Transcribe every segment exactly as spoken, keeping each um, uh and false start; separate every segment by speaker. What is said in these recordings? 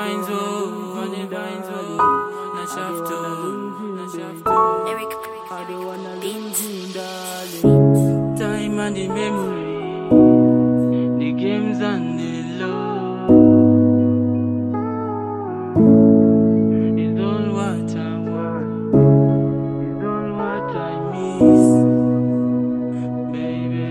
Speaker 1: vines, oh, funny vines, oh. Na shafto, na shafto.
Speaker 2: Eric,
Speaker 1: I don't wanna
Speaker 2: Beats.
Speaker 1: lose you, darling. Time and the memory, the games and the love. It's all what I want, it's all what I miss, baby,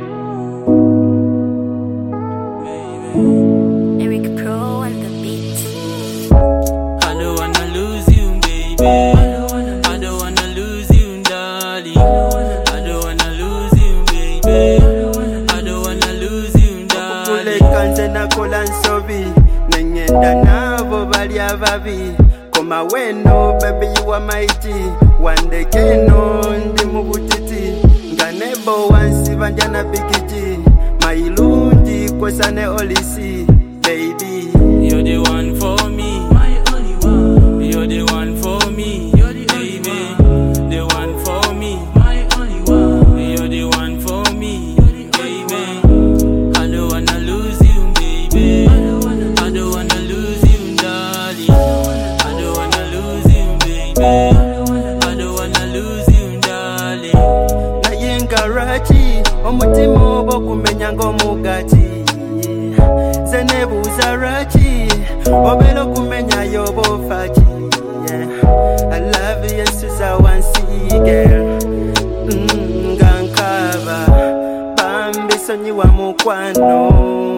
Speaker 1: baby.
Speaker 2: Eric Pro and the beat.
Speaker 1: I don't wanna lose you, baby. I don't wanna lose you, darling. I don't wanna lose you, baby. I don't wanna lose you,
Speaker 3: Kule
Speaker 1: darling.
Speaker 3: kanze nakola nsobi nenyenda nabo bali ababi koma weno baby you are mighty wandekeno ndi mubutiti nga nebo wansi banja na bigiti mailungi kwesane olisi baby
Speaker 1: You're the one for me, my only one. You're the one for me, you're the baby. The one for me, my only one. You're the one for me, baby. I don't wanna lose you, baby. I don't wanna lose you, darling. I don't wanna lose you, baby. I don't wanna lose you, darling.
Speaker 3: nayengarachi omutima obo kumenya ng'omugati zenebuuza raki obera okumenya yobofaaki I love you Suza wansi girl Mm, nga nkaba bambi sonyiwa mukwano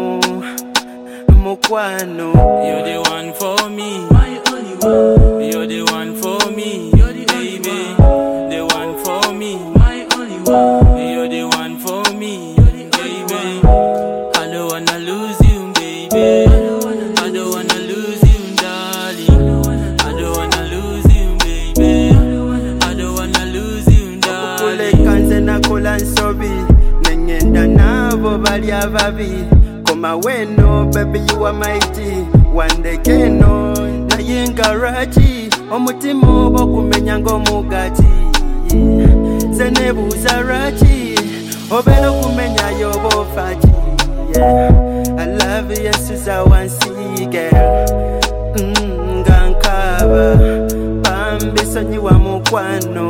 Speaker 3: mukwano
Speaker 1: You're the one for me, my only one. You're the one for me, you're the baby. The one for me, my only one. You're the one for me, baby. I don't wanna lose you, baby. I don't wanna lose you, darling. I don't wanna lose you, baby. I don't wanna lose you,
Speaker 3: kule
Speaker 1: darling.
Speaker 3: kanze nakola nsobi nenyenda nabo bali ababi koma weno baby you are mighty wandekeno nayengaraki omutima obo kumenya ng'omugati zenebuuza raki obera okumenya yobofaaki I love you Suza wansi girl Mm, nga nkaba bambi sonyiwa mukwano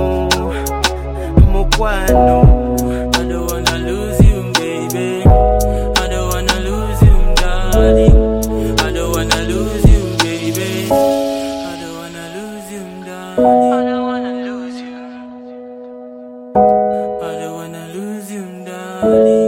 Speaker 3: mukwano
Speaker 1: I don't wanna lose you, baby. I don't wanna lose you, darling. I don't wanna lose you, baby. I don't wanna lose you, darling. I don't wanna lose you. I don't wanna lose you, darling.